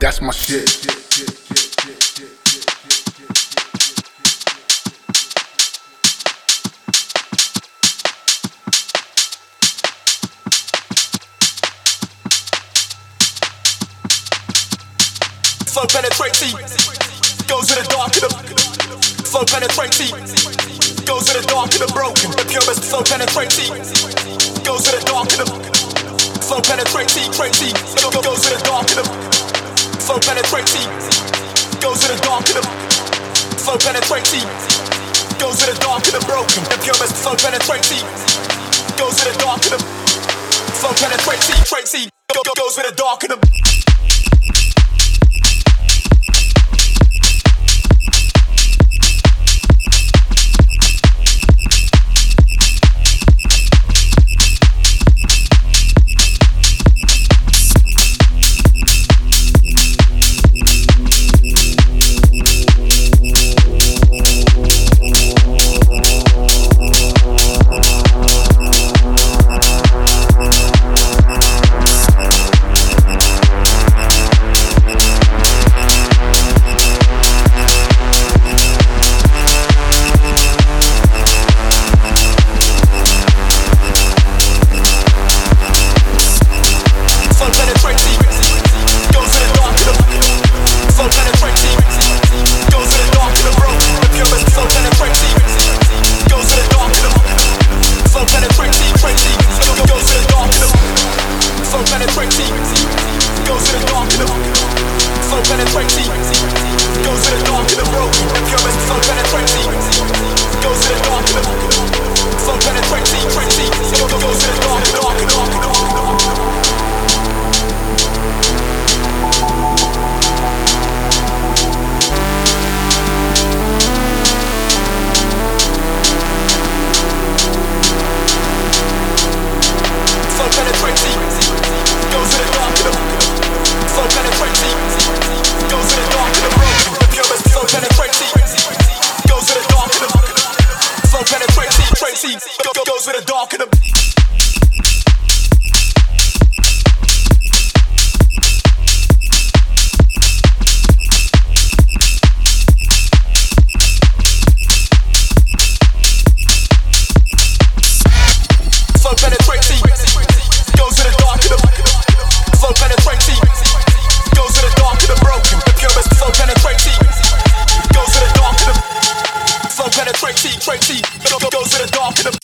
That's my shit. Flow penetrates deep, goes to the dark of the. Flow penetrates deep, goes to the dark of the broken. The purest flow penetrates deep, goes to the dark of the. Flow penetrates deep, goes to the dark of the. Flow penetrates deep, goes to the dark of the. Flow penetrates deep, goes to the dark of the broken. The purest flow penetrates deep, goes to the dark of the. Flow penetrates deep, goes to the dark of the. Goes to the dark,